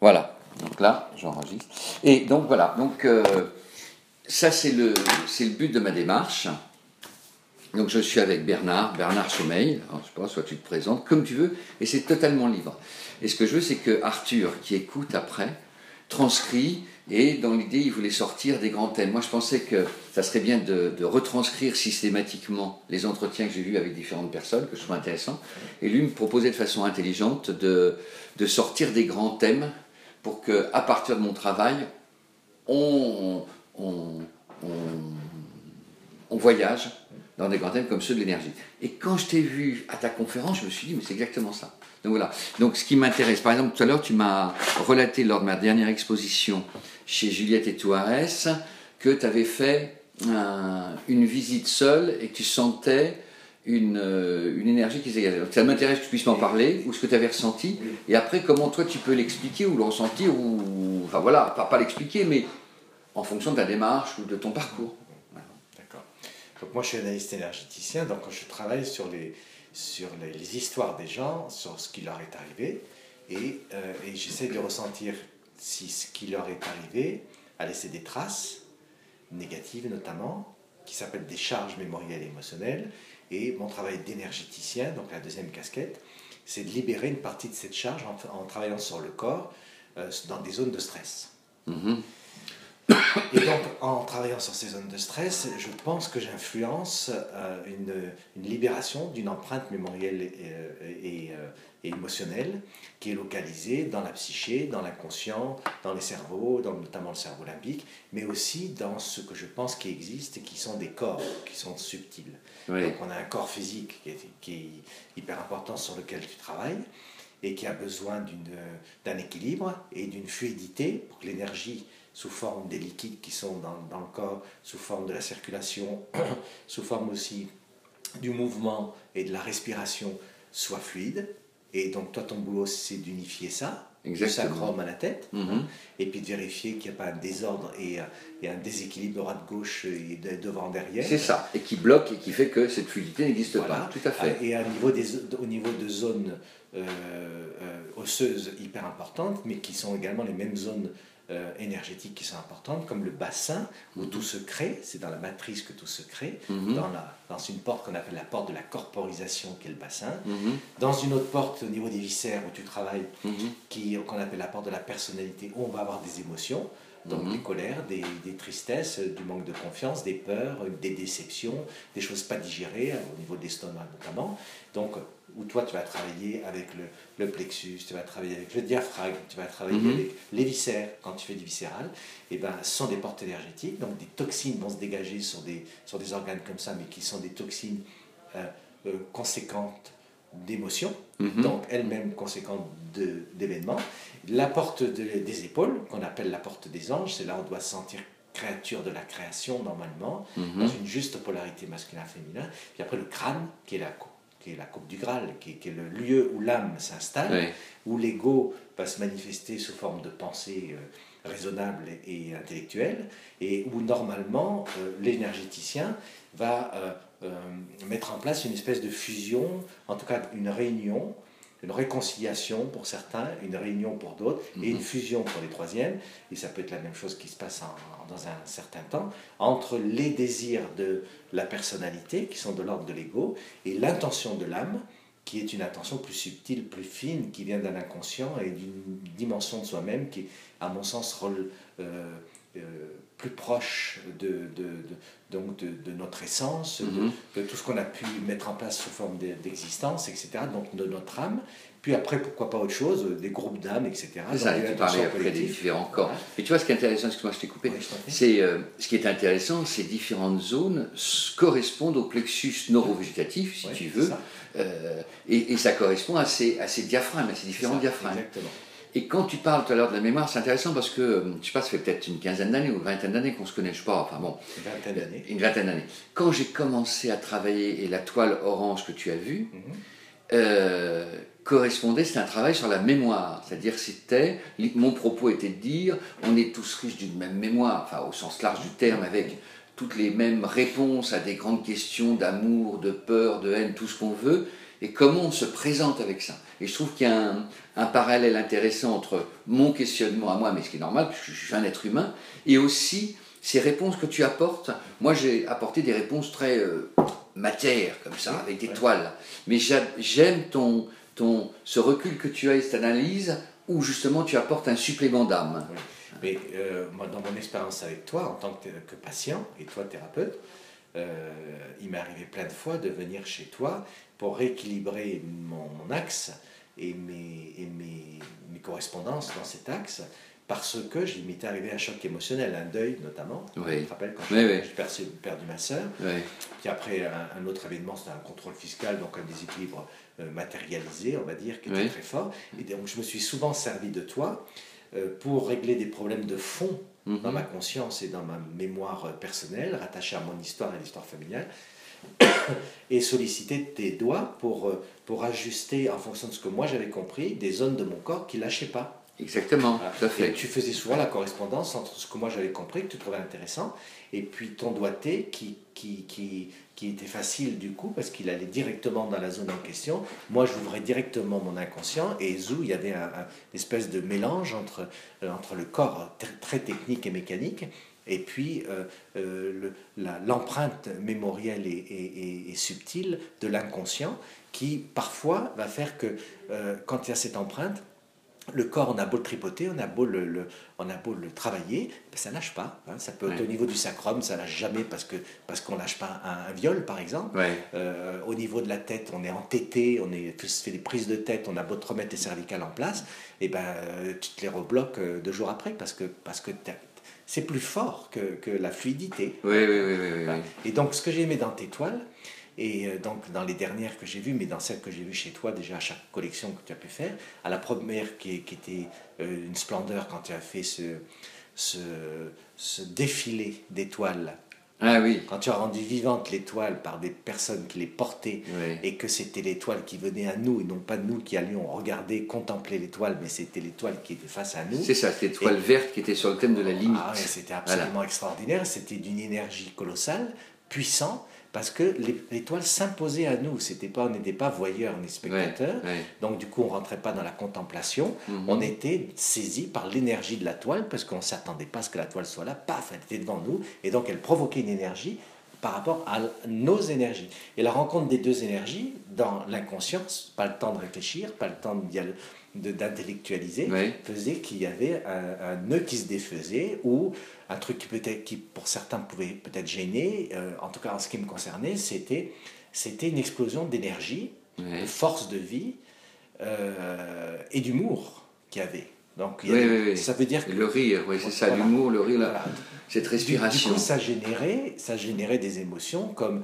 Voilà, donc là, j'enregistre. Et donc voilà, donc ça c'est le but de ma démarche. Donc je suis avec Bernard Sommeil, alors, je sais pas, soit tu te présentes comme tu veux, et c'est totalement libre. Et ce que je veux, c'est que Arthur, qui écoute après, transcrit, et dans l'idée, il voulait sortir des grands thèmes. Moi, je pensais que ça serait bien de retranscrire systématiquement les entretiens que j'ai eus avec différentes personnes, que je trouve intéressants, et lui me proposait de façon intelligente de sortir des grands thèmes pour qu'à partir de mon travail, on voyage dans des grands thèmes comme ceux de l'énergie. Et quand je t'ai vu à ta conférence, je me suis dit, mais c'est exactement ça. Donc voilà. Donc ce qui m'intéresse, par exemple, tout à l'heure, tu m'as relaté lors de ma dernière exposition chez Juliette et Touares que tu avais fait une visite seule et que tu sentais une énergie qui s'égalait. Donc ça m'intéresse que tu puisses m'en parler, ou ce que tu avais ressenti, et après, comment toi tu peux l'expliquer ou le ressentir, ou. Enfin voilà, pas l'expliquer, mais en fonction de ta démarche ou de ton parcours. Donc moi je suis analyste énergéticien, donc je travaille sur les histoires des gens, sur ce qui leur est arrivé, et j'essaie de ressentir si ce qui leur est arrivé a laissé des traces, négatives notamment, qui s'appellent des charges mémorielles et émotionnelles, et mon travail d'énergéticien, donc la deuxième casquette, c'est de libérer une partie de cette charge en travaillant sur le corps dans des zones de stress. Et donc, en travaillant sur ces zones de stress, je pense que j'influence une libération d'une empreinte mémorielle et émotionnelle qui est localisée dans la psyché, dans l'inconscient, dans les cerveaux, notamment le cerveau limbique, mais aussi dans ce que je pense qui existe et qui sont des corps, qui sont subtils. Oui. Donc, on a un corps physique qui est hyper important sur lequel tu travailles et qui a besoin d'un équilibre et d'une fluidité pour que l'énergie sous forme des liquides qui sont dans le corps, sous forme de la circulation, sous forme aussi du mouvement et de la respiration, soit fluide. Et donc toi, ton boulot, c'est d'unifier ça, du sacrum à la tête, et puis de vérifier qu'il n'y a pas un désordre et un déséquilibre droite-gauche et devant-derrière. C'est ça, et qui bloque et qui fait que cette fluidité n'existe pas, tout à fait. Et au niveau de zones osseuses hyper importantes, mais qui sont également les mêmes zones énergétiques qui sont importantes, comme le bassin où tout se crée, c'est dans la matrice que tout se crée, dans une porte qu'on appelle la porte de la corporisation qui est le bassin, dans une autre porte au niveau des viscères où tu travailles, qu'on appelle la porte de la personnalité, où on va avoir des émotions, donc des colères, des tristesses, du manque de confiance, des peurs, des déceptions, des choses pas digérées au niveau de l'estomac notamment, donc où toi tu vas travailler avec le plexus, tu vas travailler avec le diaphragme, tu vas travailler avec les viscères quand tu fais du viscéral, et ben ce sont des portes énergétiques, donc des toxines vont se dégager sur des organes comme ça, mais qui sont des toxines conséquentes d'émotions, donc elles-mêmes conséquentes d'événements. La porte des épaules, qu'on appelle la porte des anges, c'est là où on doit se sentir créature de la création normalement, dans une juste polarité masculin-féminin. Puis après le crâne, qui est la coupe du Graal, qui est le lieu où l'âme s'installe, où l'ego va se manifester sous forme de pensée raisonnable et intellectuelle, et où normalement l'énergéticien va mettre en place une espèce de fusion, en tout cas une réunion, une réconciliation pour certains, une réunion pour d'autres, et une fusion pour les troisièmes, et ça peut être la même chose qui se passe dans un certain temps, entre les désirs de la personnalité, qui sont de l'ordre de l'ego, et l'intention de l'âme, qui est une intention plus subtile, plus fine, qui vient d'un inconscient et d'une dimension de soi-même qui, à mon sens, plus proche de notre essence, de tout ce qu'on a pu mettre en place sous forme d'existence, etc., donc de notre âme. Puis après, pourquoi pas autre chose, des groupes d'âmes, etc. C'est ça, tu parlais après des différents corps. Voilà. Mais tu vois, ce qui est intéressant, excuse-moi, je t'ai coupé, c'est ce qui est intéressant, ces différentes zones correspondent au plexus neurovégétatif, si tu veux, et ça correspond à ces diaphragmes, à ces différents diaphragmes. Exactement. Et quand tu parles tout à l'heure de la mémoire, c'est intéressant parce que, je sais pas, ça fait peut-être une quinzaine d'années ou une vingtaine d'années qu'on se connaît, je sais pas, enfin bon. Une vingtaine d'années. Quand j'ai commencé à travailler, et la toile orange que tu as vue, correspondait, c'était un travail sur la mémoire. C'est-à-dire, mon propos était de dire, on est tous riches d'une même mémoire, enfin au sens large du terme, avec toutes les mêmes réponses à des grandes questions d'amour, de peur, de haine, tout ce qu'on veut. et comment on se présente avec ça. Et je trouve qu'il y a un parallèle intéressant entre mon questionnement à moi, mais ce qui est normal, puisque je suis un être humain, et aussi ces réponses que tu apportes. Moi, j'ai apporté des réponses très matières, comme ça, avec des toiles. Mais j'aime ce recul que tu as et cette analyse où justement tu apportes un supplément d'âme. Oui. Mais moi, dans mon expérience avec toi, en tant que patient, et toi thérapeute, il m'est arrivé plein de fois de venir chez toi pour rééquilibrer mon axe et mes correspondances dans cet axe, parce que il m'était arrivé un choc émotionnel, un deuil notamment. Oui. Je te rappelle quand Oui. j'ai perdu ma sœur. Oui. Puis après, un autre événement, c'était un contrôle fiscal, donc un déséquilibre matérialisé, on va dire, qui était très fort. Et donc je me suis souvent servi de toi pour régler des problèmes de fond dans ma conscience et dans ma mémoire personnelle, rattachée à mon histoire et à l'histoire familiale, et solliciter tes doigts pour ajuster, en fonction de ce que moi j'avais compris, des zones de mon corps qui ne lâchaient pas. Exactement, Voilà. tout à fait. Et tu faisais souvent la correspondance entre ce que moi j'avais compris, que tu trouvais intéressant, et puis ton doigté qui était facile du coup, parce qu'il allait directement dans la zone en question. Moi, j'ouvrais directement mon inconscient, et zou, il y avait une espèce de mélange entre le corps très technique et mécanique, et puis l'empreinte mémorielle et subtile de l'inconscient, qui parfois va faire que quand il y a cette empreinte, le corps, on a beau le tripoter, on a beau le travailler, ben ça ne lâche pas. Hein. Ça peut être au niveau du sacrum, ça ne lâche jamais parce qu'on ne lâche pas un viol, par exemple. Au niveau de la tête, on est entêté, on fait des prises de tête, on a beau te remettre les cervicales en place, et ben, tu te les rebloques 2 jours après parce que c'est plus fort que la fluidité. Oui. Et donc, ce que j'ai aimé dans tes toiles, et donc dans les dernières que j'ai vues, mais dans celles que j'ai vues chez toi, déjà à chaque collection que tu as pu faire, à la première qui était une splendeur quand tu as fait ce défilé d'étoiles. Ah oui. Quand tu as rendu vivante l'étoile par des personnes qui les portaient, et que c'était l'étoile qui venait à nous et non pas nous qui allions regarder, contempler l'étoile, mais c'était l'étoile qui était face à nous. C'est ça, cette étoile verte qui était sur le thème de la limite. Ah ouais, c'était absolument extraordinaire, c'était d'une énergie colossale, puissante, parce que l'étoile s'imposait à nous. On n'était pas voyeurs ni spectateurs, donc du coup on ne rentrait pas dans la contemplation, on était saisi par l'énergie de la toile, parce qu'on ne s'attendait pas à ce que la toile soit là, paf, elle était devant nous, et donc elle provoquait une énergie par rapport à nos énergies. Et la rencontre des deux énergies, dans l'inconscience, pas le temps de réfléchir, pas le temps d'intellectualiser, faisait qu'il y avait un nœud qui se défaisait, ou un truc qui pour certains pouvait peut-être gêner, en tout cas en ce qui me concernait, c'était une explosion d'énergie, de force de vie et d'humour qu'il y avait. Donc, ça veut dire que le rire, c'est ça, l'humour, le rire, cette respiration. Du coup, ça générait des émotions comme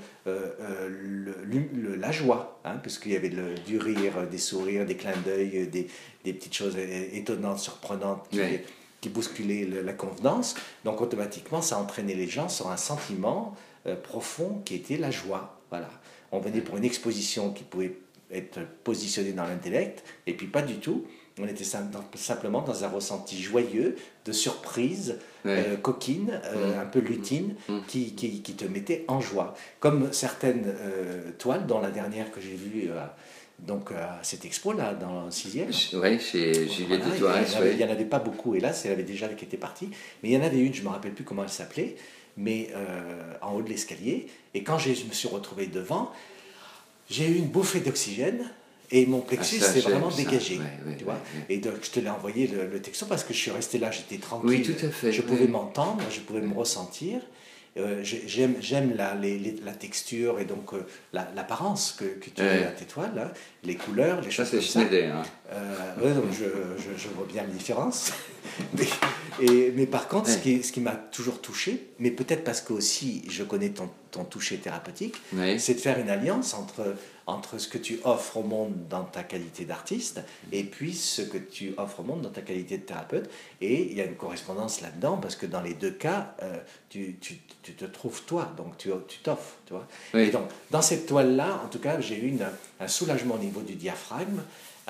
la joie, hein, parce qu'il y avait du rire, des sourires, des clins d'œil, des petites choses étonnantes, surprenantes qui bousculaient la convenance. Donc, automatiquement, ça entraînait les gens sur un sentiment profond qui était la joie. Voilà. On venait pour une exposition qui pouvait être positionnée dans l'intellect, et puis pas du tout. On était simplement dans un ressenti joyeux, de surprise, coquine, un peu lutine, qui te mettait en joie. Comme certaines toiles, dont la dernière que j'ai vue à cette expo-là, dans le 6e. Oui, chez Juliette Tourès. Il n'y en avait pas beaucoup, hélas, elle avait déjà qui était partie. Mais il y en avait une, je ne me rappelle plus comment elle s'appelait, mais en haut de l'escalier. Et quand je me suis retrouvé devant, j'ai eu une bouffée d'oxygène. Et mon plexus s'est vraiment dégagé. Tu vois. Et donc, je te l'ai envoyé le texto parce que je suis resté là, j'étais tranquille. Oui, tout à fait. Je pouvais m'entendre, je pouvais me ressentir. J'aime la texture et donc l'apparence que tu as à tes toiles, hein, les couleurs, les choses comme ça. Schneider. Donc je vois bien la différence. Mais par contre, ce qui m'a toujours touché, mais peut-être parce que aussi je connais ton toucher thérapeutique, c'est de faire une alliance entre ce que tu offres au monde dans ta qualité d'artiste et puis ce que tu offres au monde dans ta qualité de thérapeute. Et il y a une correspondance là-dedans parce que dans les deux cas, tu te trouves toi, donc tu t'offres. Tu vois. Et donc, dans cette toile-là, en tout cas, j'ai eu un soulagement au niveau du diaphragme,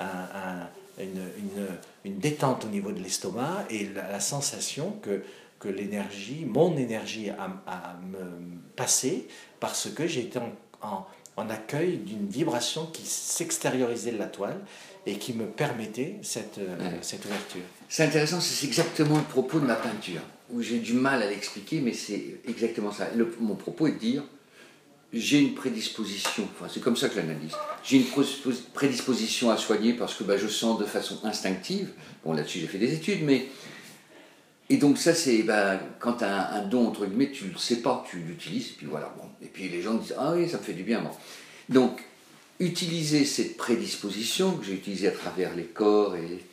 une détente au niveau de l'estomac et la sensation que l'énergie, mon énergie a me passé parce que j'ai été en en accueil d'une vibration qui s'extériorisait de la toile et qui me permettait cette ouverture. C'est intéressant, c'est exactement le propos de ma peinture, où j'ai du mal à l'expliquer, mais c'est exactement ça. Mon propos est de dire, j'ai une prédisposition, enfin c'est comme ça que j'analyse, j'ai une prédisposition à soigner parce que je sens de façon instinctive, bon là-dessus j'ai fait des études, mais... Et donc ça c'est, quand tu as un don, entre guillemets, tu ne le sais pas, tu l'utilises, et puis voilà, bon. Et puis les gens disent, ah oui, ça me fait du bien, bon. Donc, utiliser cette prédisposition que j'ai utilisée à travers les corps et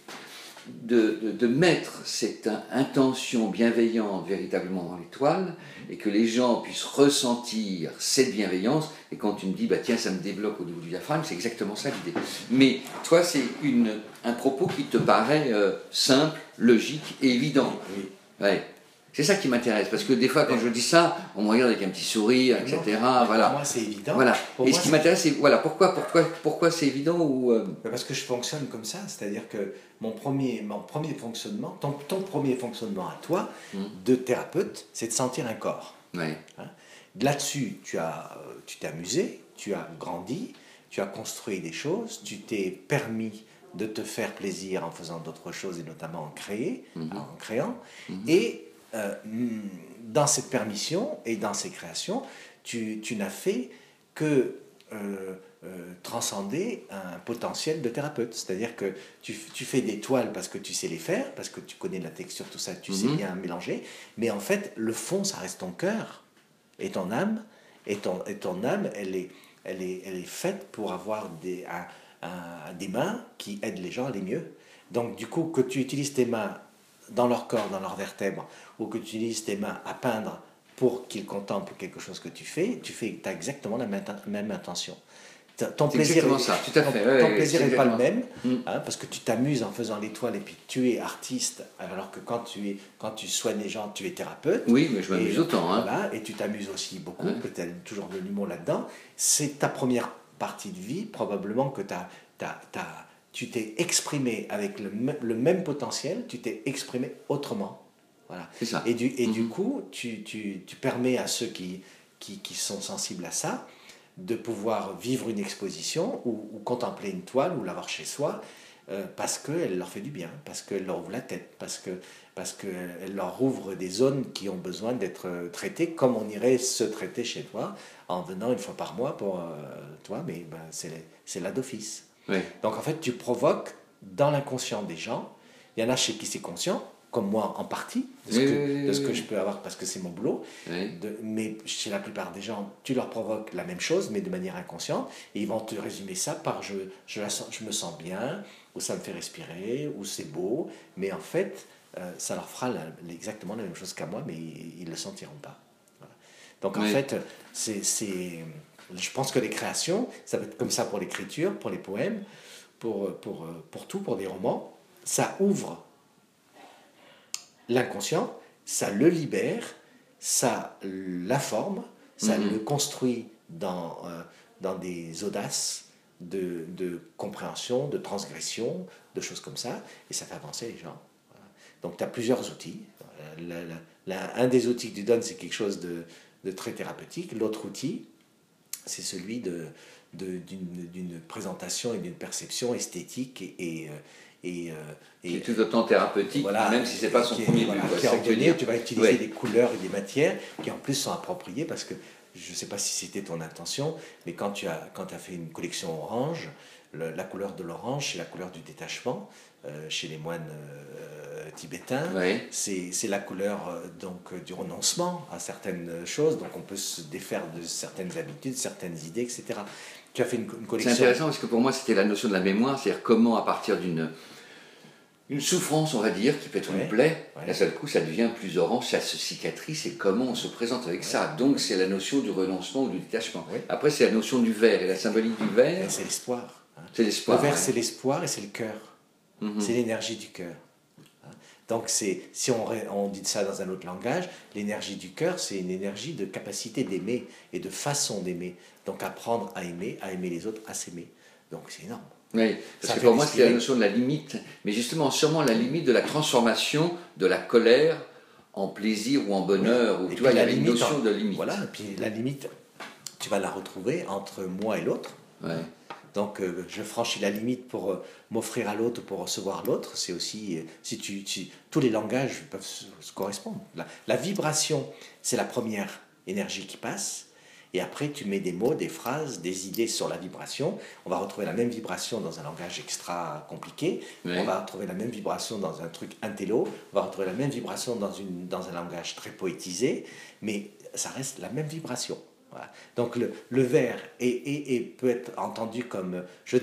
de mettre cette intention bienveillante véritablement dans les toiles et que les gens puissent ressentir cette bienveillance. Et quand tu me dis, tiens, ça me débloque au niveau du diaphragme, c'est exactement ça l'idée. Mais toi, c'est un propos qui te paraît simple, logique et évident. Oui. Ouais. C'est ça qui m'intéresse, parce que des fois, quand je dis ça, on me regarde avec un petit sourire, etc. Voilà. Pour moi, c'est évident. Voilà. Pour et moi, ce qui m'intéresse, c'est pourquoi c'est évident ou Parce que je fonctionne comme ça, c'est-à-dire que mon premier fonctionnement, ton premier fonctionnement à toi, de thérapeute, c'est de sentir un corps. Ouais. Hein. Là-dessus, tu t'es amusé, tu as grandi, tu as construit des choses, tu t'es permis de te faire plaisir en faisant d'autres choses et notamment en créant. Et dans cette permission et dans ces créations, tu n'as fait que transcender un potentiel de thérapeute. C'est-à-dire que tu fais des toiles parce que tu sais les faire, parce que tu connais la texture, tout ça, tu sais bien mélanger, mais en fait, le fond, ça reste ton cœur et ton âme, et ton âme, elle est faite pour avoir des mains qui aident les gens à aller mieux. Donc, du coup, que tu utilises tes mains dans leur corps, dans leurs vertèbres, ou que tu utilises tes mains à peindre pour qu'ils contemplent quelque chose que tu as exactement la même intention. Ton plaisir n'est pas le même, parce que tu t'amuses en faisant l'étoile et puis tu es artiste, alors que quand tu soignes les gens, tu es thérapeute. Oui, mais je m'amuse autant. Voilà, et tu t'amuses aussi beaucoup, tu as toujours de l'humour là-dedans. C'est ta première partie de vie, probablement que tu t'es exprimé avec le même potentiel, tu t'es exprimé autrement. Voilà. C'est ça. Et du coup, tu permets à ceux qui sont sensibles à ça de pouvoir vivre une exposition ou contempler une toile ou l'avoir chez soi parce qu'elle leur fait du bien, parce qu'elle leur ouvre la tête, parce qu'elle leur ouvre des zones qui ont besoin d'être traitées comme on irait se traiter chez toi en venant une fois par mois pour toi, mais c'est là d'office. Oui. Donc en fait, tu provoques dans l'inconscient des gens. Il y en a chez qui c'est conscient, comme moi en partie, de ce que je peux avoir parce que c'est mon boulot. Oui. Mais chez la plupart des gens, tu leur provoques la même chose, mais de manière inconsciente, et ils vont te résumer ça par je me sens bien, ou ça me fait respirer, ou c'est beau, mais en fait, ça leur fera exactement la même chose qu'à moi, mais ils ne le sentiront pas. Voilà. Donc en fait, je pense que les créations, ça peut être comme ça pour l'écriture, pour les poèmes, pour tout, pour des romans, ça ouvre l'inconscient, ça le libère, ça l'informe, ça le construit dans des audaces de compréhension, de transgression, de choses comme ça, et ça fait avancer les gens. Voilà. Donc tu as plusieurs outils. Un des outils que tu donnes, c'est quelque chose de très thérapeutique. L'autre outil, c'est celui d'une présentation et d'une perception esthétique et tout autant thérapeutique, voilà, même si ce n'est pas son premier but. Tu vas utiliser des couleurs et des matières qui en plus sont appropriées parce que je ne sais pas si c'était ton intention, mais quand tu as fait une collection orange, la couleur de l'orange, c'est la couleur du détachement. Chez les moines tibétains, c'est la couleur du renoncement à certaines choses, donc on peut se défaire de certaines habitudes, certaines idées, etc. Tu as fait une collection... C'est intéressant parce que pour moi c'était la notion de la mémoire, c'est-à-dire comment à partir d'une souffrance, on va dire, qui peut être une plaie, d'un seul coup ça devient plus orange, ça se cicatrise, et comment on se présente avec ça. Donc c'est la notion du renoncement ou du détachement. Après c'est la notion du verre, et la symbolique du verre... C'est l'espoir. C'est l'espoir. Le verre c'est l'espoir et c'est le cœur. C'est l'énergie du cœur. Donc si on dit ça dans un autre langage, l'énergie du cœur, c'est une énergie de capacité d'aimer et de façon d'aimer. Donc apprendre à aimer les autres, à s'aimer. Donc c'est énorme. Oui, parce que pour moi c'est la notion de la limite, mais justement sûrement la limite de la transformation de la colère en plaisir ou en bonheur. Ou, tu vois, il y a une notion de limite. Voilà, et puis la limite, tu vas la retrouver entre moi et l'autre. Ouais. Donc, je franchis la limite pour m'offrir à l'autre, pour recevoir l'autre. C'est aussi, tous les langages peuvent se correspondre. La vibration, c'est la première énergie qui passe. Et après, tu mets des mots, des phrases, des idées sur la vibration. On va retrouver la même vibration dans un langage extra compliqué. Ouais. On va retrouver la même vibration dans un truc intello. On va retrouver la même vibration dans un langage très poétisé. Mais ça reste la même vibration. Voilà. Donc le vers peut être entendu comme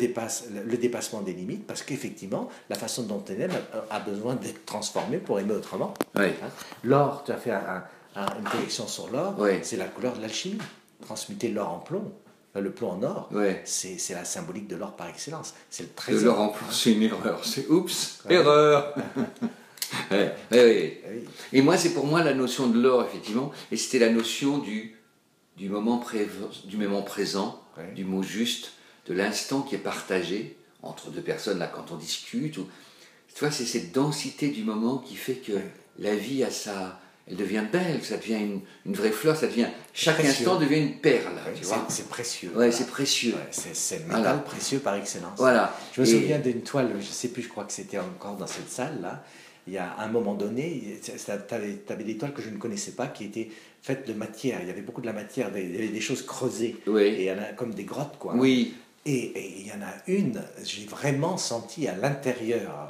le dépassement des limites, parce qu'effectivement, la façon dont on aime a besoin d'être transformée pour aimer autrement. Ouais. Hein. L'or, tu as fait une collection sur l'or, Ouais. c'est la couleur de l'alchimie. Transmuter l'or en plomb, le plomb en or, Ouais. c'est la symbolique de l'or par excellence. C'est le De trésor. l'or en plus, c'est une erreur. C'est oups, erreur. Ouais. Ouais. Oui. Et moi, c'est pour moi la notion de l'or, effectivement, et c'était la notion du moment présent, Ouais. du mot juste, de l'instant qui est partagé entre deux personnes, là, quand on discute. Tu vois, c'est cette densité du moment qui fait que la vie elle devient belle, ça devient une vraie fleur, chaque précieux. instant devient une perle, tu vois. C'est précieux. Ouais, Voilà. c'est précieux. Ouais, c'est le métal précieux par excellence. Voilà. Je me souviens d'une toile, je ne sais plus, je crois que c'était encore dans cette salle-là. Il y a un moment donné, tu avais des toiles que je ne connaissais pas qui étaient faites de matière. Il y avait beaucoup de la matière, il y avait des choses creusées. Oui. Et il y en a comme des grottes, quoi. Oui. Et il y en a une, j'ai vraiment senti à l'intérieur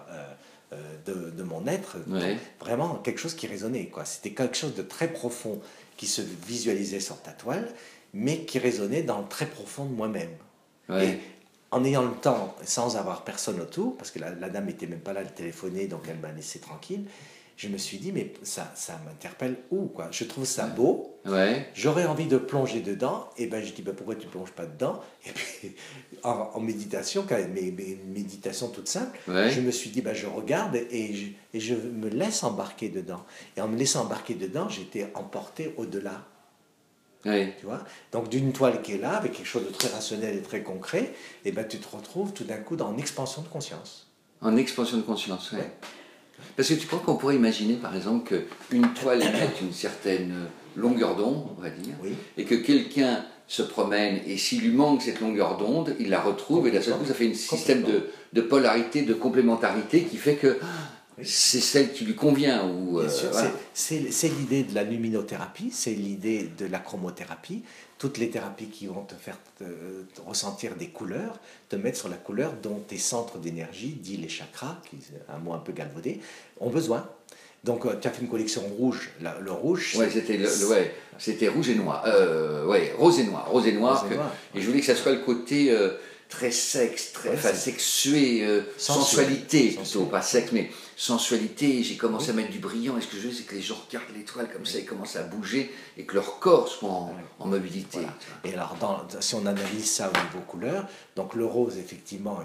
de mon être, Ouais. vraiment quelque chose qui résonnait, quoi. C'était quelque chose de très profond qui se visualisait sur ta toile, mais qui résonnait dans le très profond de moi-même. Ouais. Et en ayant le temps, sans avoir personne autour, parce que la dame n'était même pas là, elle téléphonait, donc elle m'a laissé tranquille, je me suis dit, mais ça m'interpelle où, quoi. Je trouve ça beau, Ouais. j'aurais envie de plonger dedans, et ben je dis, ben, pourquoi tu ne plonges pas dedans? Et puis, en méditation, quand même, mes méditations toutes simples, Ouais. je me suis dit, ben, je regarde et je me laisse embarquer dedans. Et en me laissant embarquer dedans, j'étais emporté au-delà. Ouais. Tu vois, donc d'une toile qui est là, avec quelque chose de très rationnel et très concret, et ben tu te retrouves tout d'un coup dans une expansion de conscience. En expansion de conscience, ouais. Parce que tu crois qu'on pourrait imaginer, par exemple, qu'une toile émette une certaine longueur d'onde, on va dire, Oui. et que quelqu'un se promène, et s'il lui manque cette longueur d'onde, il la retrouve, et d'un seul coup, ça fait un système de polarité, de complémentarité, qui fait que c'est celle qui lui convient. Ou, Bien sûr, voilà. c'est l'idée de la luminothérapie, c'est l'idée de la chromothérapie. Toutes les thérapies qui vont te faire ressentir des couleurs, te mettre sur la couleur dont tes centres d'énergie, dit les chakras, qui est un mot un peu galvaudé, ont besoin. Donc, tu as fait une collection rouge. Le rouge, Ouais, c'était rouge et noir. Rose et noir. Rose et noir. Rose et noir. Et je voulais que ça soit le côté très sexe, sexué, sensualité plutôt, pas sexe, mais sensualité. J'ai commencé à mettre du brillant. Et ce que je veux, c'est que les gens regardent l'étoile comme ça, ils commencent à bouger et que leur corps soit en mobilité. Voilà. Et alors, si on analyse ça au niveau couleur, donc le rose, effectivement,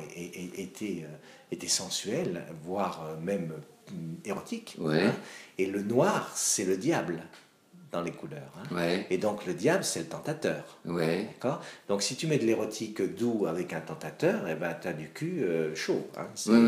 était sensuel, voire même érotique. Ouais. Hein. Et le noir, c'est le diable dans les couleurs. Hein. Ouais. Et donc, le diable, c'est le tentateur. Ouais. D'accord. Donc, si tu mets de l'érotique doux avec un tentateur, eh ben, tu as du cul chaud. Hein.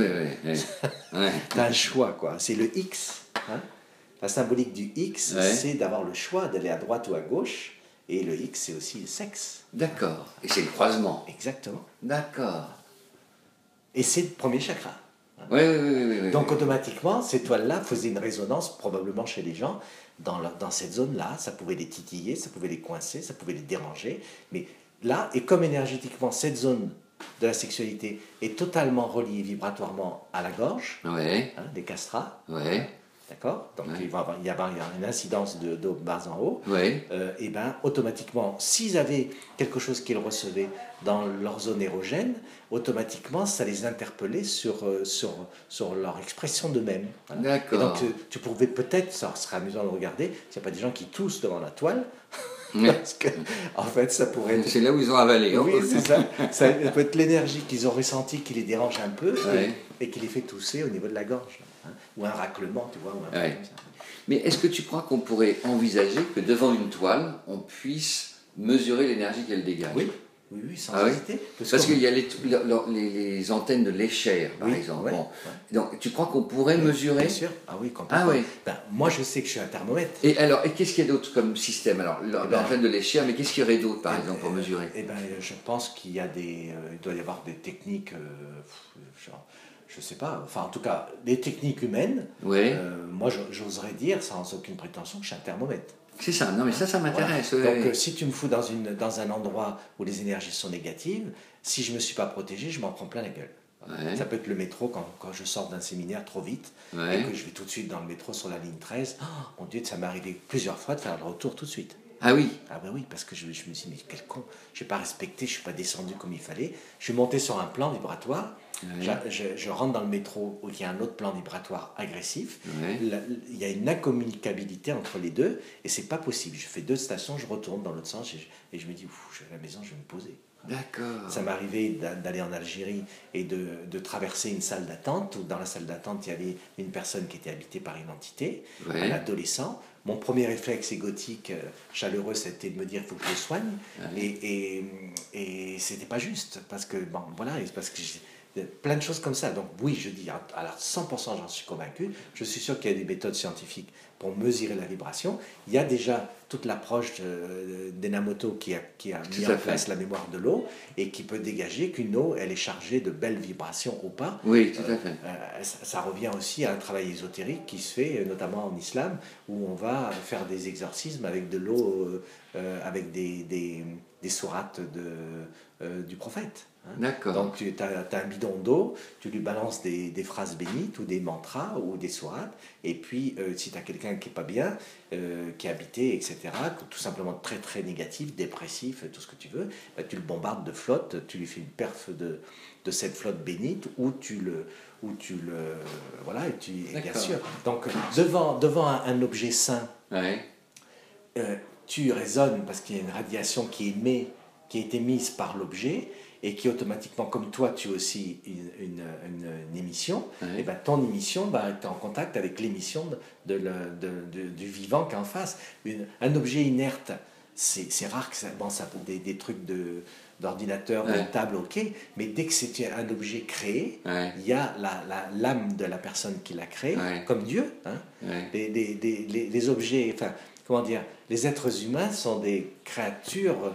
Tu as un choix, quoi. C'est le X. Hein. La symbolique du X, c'est d'avoir le choix d'aller à droite ou à gauche. Et le X, c'est aussi le sexe. D'accord. Et c'est le croisement. Exactement. D'accord. Et c'est le premier chakra. Oui. Donc automatiquement, ces toiles-là faisaient une résonance probablement chez les gens dans cette zone-là. Ça pouvait les titiller, ça pouvait les coincer, ça pouvait les déranger. Mais là, et comme énergétiquement, cette zone de la sexualité est totalement reliée vibratoirement à la gorge, des castrats, d'accord. Donc il va y avoir une incidence d'eau bas en haut. Et ben automatiquement, s'ils avaient quelque chose qu'ils recevaient dans leur zone érogène, automatiquement ça les interpellait sur leur expression d'eux-mêmes. Voilà. D'accord. Et donc tu pouvais peut-être, ça serait amusant de regarder, s'il n'y a pas des gens qui toussent devant la toile. Parce que, en fait, ça pourrait être... C'est là où ils ont avalé. Oui, c'est ça. Ça peut être l'énergie qu'ils ont ressentie qui les dérange un peu et qui les fait tousser au niveau de la gorge. Hein. Ou un raclement, tu vois. Ou un truc comme ça. Mais est-ce que tu crois qu'on pourrait envisager que devant une toile, on puisse mesurer l'énergie qu'elle dégage? Oui, Oui, oui, sans Ah oui? hésiter. Parce qu'il y a les antennes de l'échelle, par oui, exemple. ouais, Bon. ouais. Donc, tu crois qu'on pourrait mesurer? Bien sûr. Ah oui, Ah complètement. oui. Ben, moi, je sais que je suis un thermomètre. Et alors, et qu'est-ce qu'il y a d'autre comme système? Alors, l'antenne de l'échelle, mais qu'est-ce qu'il y aurait d'autre, par exemple, pour mesurer? Eh ben, je pense qu'il y a il doit y avoir des techniques, genre, je sais pas, enfin en tout cas, des techniques humaines. Oui. Moi, j'oserais dire, sans aucune prétention, que je suis un thermomètre. C'est ça, non mais ça Voilà. m'intéresse. Oui, Donc, oui. si tu me fous dans un endroit où les énergies sont négatives, si je ne me suis pas protégé, je m'en prends plein la gueule. Ouais. Ça peut être le métro quand je sors d'un séminaire trop vite Ouais. et que je vais tout de suite dans le métro sur la ligne 13. Oh, mon Dieu, ça m'est arrivé plusieurs fois de faire le retour tout de suite. Ah oui. Ah ben oui, parce que je me suis dit, mais quel con, je n'ai pas respecté, je ne suis pas descendu comme il fallait. Je suis monté sur un plan vibratoire, Ouais. je rentre dans le métro où il y a un autre plan vibratoire agressif. Ouais. Il y a une incommunicabilité entre les deux et c'est pas possible. Je fais 2 stations, je retourne dans l'autre sens et je me dis, je vais à la maison, je vais me poser. D'accord. Ça m'est arrivé d'aller en Algérie et de traverser une salle d'attente où dans la salle d'attente il y avait une personne qui était habitée par une entité, Ouais. un adolescent. Mon premier réflexe égotique, chaleureux, c'était de me dire il faut que je le soigne. Ouais. Et c'était pas juste parce que, bon, voilà, parce que plein de choses comme ça. Donc oui, je dis, alors 100% j'en suis convaincu. Je suis sûr qu'il y a des méthodes scientifiques pour mesurer la vibration. Il y a déjà toute l'approche d'Enamoto qui a mis en place la mémoire de l'eau et qui peut dégager qu'une eau, elle est chargée de belles vibrations ou pas. Oui, tout à fait. Ça revient aussi à un travail ésotérique qui se fait notamment en islam où on va faire des exorcismes avec de l'eau, avec des sourates du prophète. Hein. D'accord. Donc tu as un bidon d'eau, tu lui balances des phrases bénites ou des mantras ou des sourates, et puis si tu as quelqu'un qui n'est pas bien, qui est habité, etc., tout simplement très très négatif, dépressif, tout ce que tu veux, bah, tu le bombardes de flotte, tu lui fais une perf de cette flotte bénite, ou tu le voilà, et bien sûr. Donc devant un objet sain, ouais. Tu résonnes parce qu'il y a une radiation qui est émise par l'objet et qui automatiquement, comme toi, tu as aussi une émission, Ouais. et ben ton émission est en contact avec l'émission du vivant qui est en face. Un objet inerte, c'est rare que ça des trucs d'ordinateur, ouais. de table, ok, mais dès que c'est un objet créé, ouais. il y a l'âme de la personne qui l'a créé, ouais. comme Dieu. Hein. Ouais. Les objets, enfin, comment dire, les êtres humains sont des créatures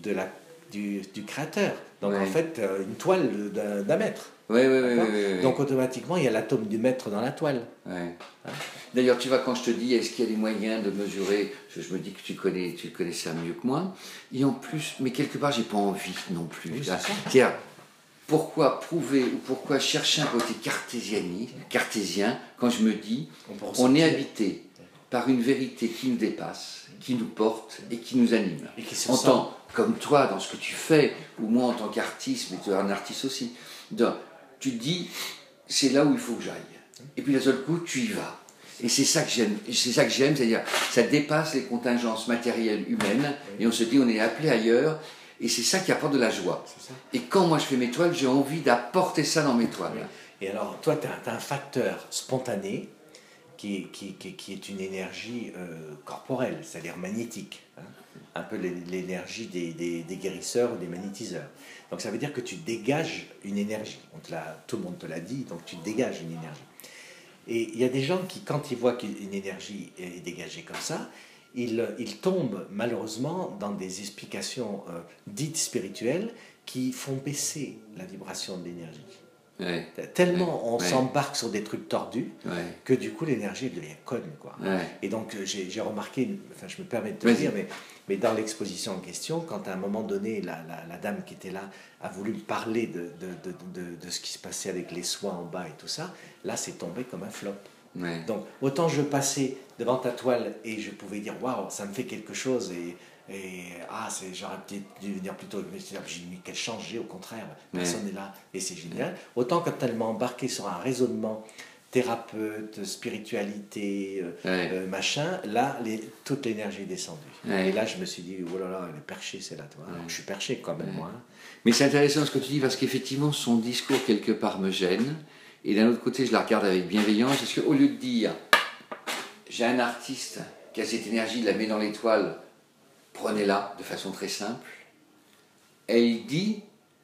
du créateur. Donc ouais. en fait, une toile d'un maître. Oui, oui, oui, oui, oui. Donc automatiquement, il y a l'atome du maître dans la toile. Ouais. Hein? D'ailleurs, tu vois, quand je te dis, est-ce qu'il y a des moyens de mesurer, je me dis que tu connais ça mieux que moi, et en plus, mais quelque part, j'ai pas envie non plus. Oui, c'est-à-dire, pourquoi prouver ou pourquoi chercher un côté cartésien quand je me dis, on est habité par une vérité qui nous dépasse, qui nous porte et qui nous anime. Et qui se en sent. tant comme toi, dans ce que tu fais, ou moi en tant qu'artiste, mais tu es un artiste aussi, tu te dis, c'est là où il faut que j'aille. Et puis d'un seul coup, tu y vas. Et c'est ça que j'aime, c'est-à-dire, ça dépasse les contingences matérielles humaines, et on se dit, on est appelé ailleurs, et c'est ça qui apporte de la joie. Et quand moi je fais mes toiles, j'ai envie d'apporter ça dans mes toiles. Oui. Et alors, toi, tu as un facteur spontané, qui est une énergie corporelle, c'est-à-dire magnétique, hein, un peu l'énergie des guérisseurs ou des magnétiseurs. Donc ça veut dire que tu dégages une énergie. Tout le monde te l'a dit, donc tu dégages une énergie. Et il y a des gens qui, quand ils voient qu'une énergie est dégagée comme ça, ils tombent malheureusement dans des explications dites spirituelles qui font baisser la vibration de l'énergie. Ouais. Tellement on s'embarque sur des trucs tordus que du coup l'énergie devient conne, quoi. Et donc j'ai remarqué, enfin je me permets de te le dire, mais dans l'exposition en question, quand à un moment donné la dame qui était là a voulu me parler de ce qui se passait avec les soins en bas et tout ça, là c'est tombé comme un flop. Donc autant je passais devant ta toile et je pouvais dire waouh, ça me fait quelque chose j'aurais peut-être dû venir plus tôt, mais j'ai mis quelle chance j'ai, au contraire, personne n'est là et c'est génial. Autant quand elle m'a embarqué sur un raisonnement thérapeute, spiritualité, machin, là toute l'énergie est descendue. Et là je me suis dit, oh là là, elle est perchée celle-là, toi. Alors, je suis perché quand même, moi. Hein. Mais c'est intéressant ce que tu dis, parce qu'effectivement son discours quelque part me gêne, et d'un autre côté je la regarde avec bienveillance, parce qu'au lieu de dire, j'ai un artiste qui a cette énergie, il la met dans l'étoile, prenez-la de façon très simple. elle dit,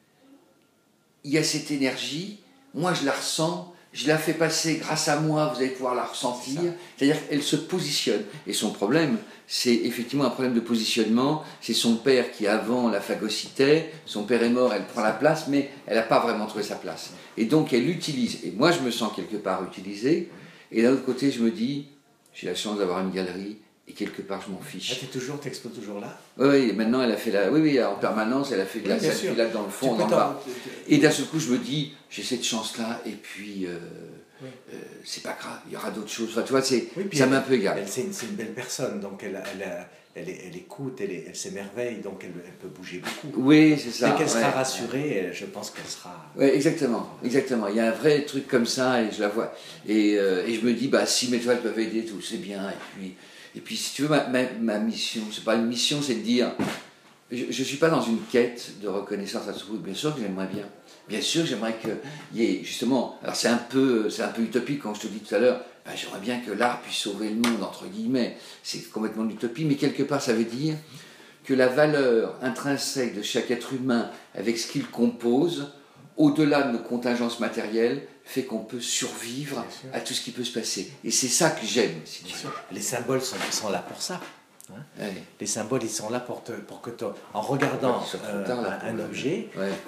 il y a cette énergie, moi je la ressens, je la fais passer grâce à moi, vous allez pouvoir la ressentir. C'est-à-dire qu'elle se positionne. Et son problème, c'est effectivement un problème de positionnement. C'est son père qui avant la phagocytait, son père est mort, elle prend la place, mais elle n'a pas vraiment trouvé sa place. Et donc elle l'utilise. Et moi je me sens quelque part utilisé. Et d'un autre côté, je me dis, j'ai la chance d'avoir une galerie. Et quelque part, je m'en fiche. T'exposes toujours là? Oui, maintenant, elle a fait la... Oui, en permanence, elle a fait de la scène là dans le fond, dans le bas. Et d'un seul coup, je me dis, j'ai cette chance-là, et puis, c'est pas grave, il y aura d'autres choses. Enfin, tu vois, ça m'est un peu égal. C'est une belle personne, donc elle écoute, elle s'émerveille, donc elle peut bouger beaucoup. Oui, c'est ça. Dès qu'elle sera rassurée, je pense qu'elle sera... Oui, exactement. Il y a un vrai truc comme ça, et je la vois. Et je me dis, bah, si mes toiles peuvent aider, tout, c'est bien. Et puis, si tu veux, ma mission, c'est pas une mission, c'est de dire, je ne suis pas dans une quête de reconnaissance à tout bout. Bien sûr que j'aimerais bien. Bien sûr, j'aimerais qu'il y ait, justement, alors c'est un peu utopique quand je te dis tout à l'heure, ben, j'aimerais bien que l'art puisse sauver le monde, entre guillemets. C'est complètement l'utopie, mais quelque part, ça veut dire que la valeur intrinsèque de chaque être humain, avec ce qu'il compose, au-delà de nos contingences matérielles, fait qu'on peut survivre à tout ce qui peut se passer. Et c'est ça que j'aime. Si tu veux. Les symboles sont là pour ça. Hein? Ouais. Les symboles, ils sont là pour que en regardant un objet,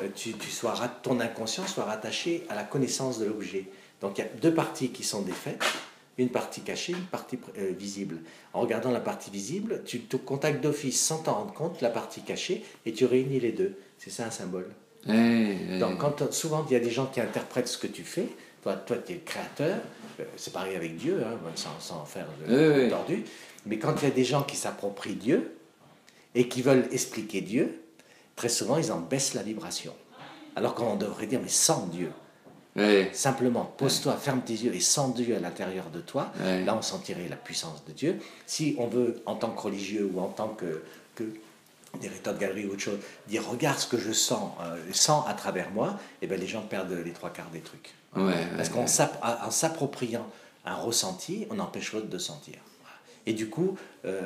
ton inconscient soit rattaché à la connaissance de l'objet. Donc il y a deux parties qui sont défaites, une partie cachée, une partie visible. En regardant la partie visible, tu te contactes d'office sans t'en rendre compte la partie cachée et tu réunis les deux. C'est ça un symbole. Donc souvent il y a des gens qui interprètent ce que tu fais. Toi tu es le créateur, c'est pareil avec Dieu, hein, sans faire de tordu. Mais quand il y a des gens qui s'approprient Dieu et qui veulent expliquer Dieu, très souvent ils en baissent la vibration. Alors qu'on devrait dire mais sans Dieu. Simplement, pose-toi, ferme tes yeux et sens Dieu à l'intérieur de toi. Là on sentirait la puissance de Dieu. Si on veut en tant que religieux ou en tant que directeur de galerie ou autre chose, dire regarde ce que je sens à travers moi, et bien les gens perdent les trois quarts des trucs. Parce qu'en s'appropriant un ressenti, on empêche l'autre de sentir. Et du coup,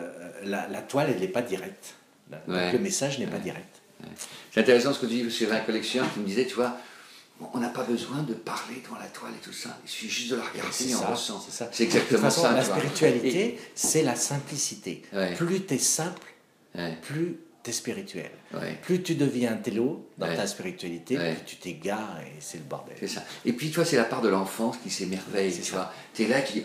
la toile, elle n'est pas directe. Le message n'est pas direct. C'est intéressant ce que tu dis, parce que j'avais un collectionneur qui me disait, tu vois, on n'a pas besoin de parler devant la toile et tout ça, il suffit juste de la regarder et on ressent. C'est exactement de toute façon, ça. La spiritualité, c'est la simplicité. Plus tu es simple, plus tu es spirituel. Plus tu deviens télo dans ta spiritualité, plus tu t'égares et c'est le bordel. C'est ça. Et puis toi, c'est la part de l'enfance qui s'émerveille. Tu es là qui dit...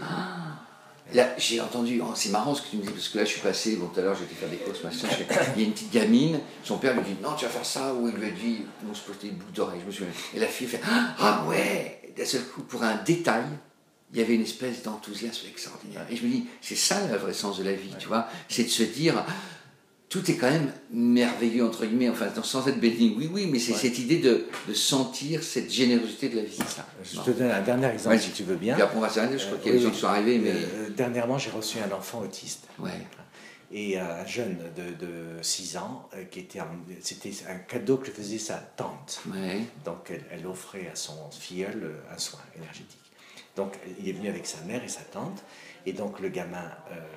Là, j'ai entendu, c'est marrant ce que tu me dis, parce que là je suis passé, tout à l'heure j'étais faire des courses, machin, il y a une petite gamine, son père lui dit non, tu vas faire ça, ou il lui a dit, on se posait des boucles d'oreilles, je me souviens. Et la fille fait ah ouais, d'un seul coup, pour un détail, il y avait une espèce d'enthousiasme extraordinaire. Et je me dis, c'est ça le vrai sens de la vie, tu vois, c'est de se dire, tout est quand même merveilleux, entre guillemets, enfin, sans être béni, oui, mais c'est cette idée de sentir cette générosité de la vie. Ça. Je te donne un dernier exemple, si tu veux bien. Et après, on va s'arrêter, je crois qu'il y a des gens qui sont arrivés, mais... Dernièrement, j'ai reçu un enfant autiste. Et un jeune de 6 ans, c'était un cadeau que faisait sa tante. Donc, elle offrait à son filleul un soin énergétique. Donc, il est venu avec sa mère et sa tante, et donc le gamin...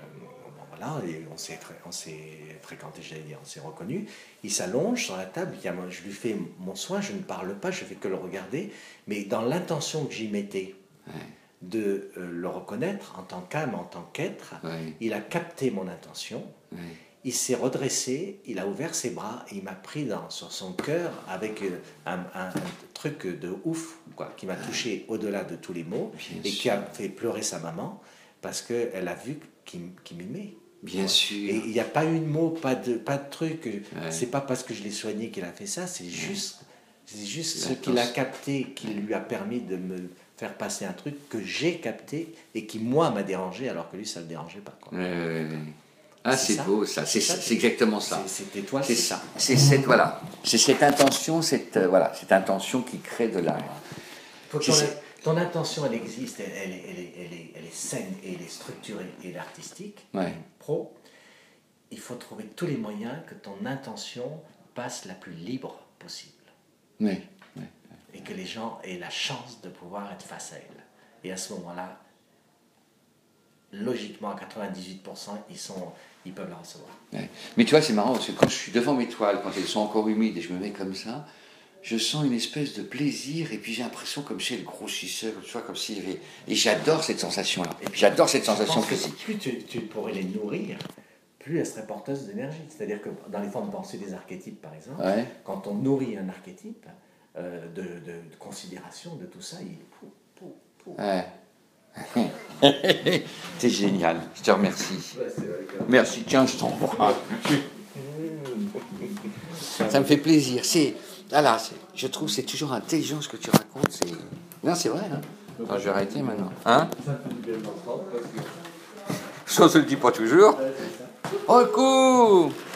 Voilà, et on s'est fréquenté, j'allais dire, on s'est reconnu. Il s'allonge sur la table, je lui fais mon soin, je ne parle pas, je ne fais que le regarder, mais dans l'intention que j'y mettais de le reconnaître en tant qu'âme, en tant qu'être, il a capté mon intention, il s'est redressé, il a ouvert ses bras, et il m'a pris sur son cœur avec un truc de ouf, quoi, qui m'a touché au-delà de tous les mots, et qui a fait pleurer sa maman, parce qu'elle a vu qu'il m'aimait. Bien sûr. Et il n'y a pas eu de mots, pas de truc. C'est pas parce que je l'ai soigné qu'il a fait ça, c'est juste ce qu'il a capté qui lui a permis de me faire passer un truc que j'ai capté et qui, moi, m'a dérangé alors que lui, ça ne le dérangeait pas. Quoi. C'est beau, ça. C'est exactement ça. C'était toi, c'est ça. C'est cette intention, cette intention qui crée de l'art. Ton intention, elle existe, elle est saine, et elle est structurée, et elle est artistique, pro. Il faut trouver tous les moyens que ton intention passe la plus libre possible. Et que les gens aient la chance de pouvoir être face à elle. Et à ce moment-là, logiquement, à 98%, ils peuvent la recevoir. Ouais. Mais tu vois, c'est marrant, parce que quand je suis devant mes toiles, quand elles sont encore humides et je me mets comme ça, je sens une espèce de plaisir, et puis j'ai l'impression comme si elles grossissaient, tu vois, comme s'il y avait... Et j'adore cette sensation-là. Et puis j'adore cette sensation physique. Plus tu pourrais les nourrir, plus elles seraient porteuses d'énergie. C'est-à-dire que dans les formes pensées des archétypes, par exemple, quand on nourrit un archétype de considération, de tout ça, il... Ouais. T'es génial, je te remercie. Merci, tiens, je t'envoie. Ça me fait plaisir. Je trouve que c'est toujours intelligent ce que tu racontes. Non, c'est vrai. Hein. Attends, je vais arrêter maintenant. Hein? Ça ne se le dit pas toujours. Oh, cool.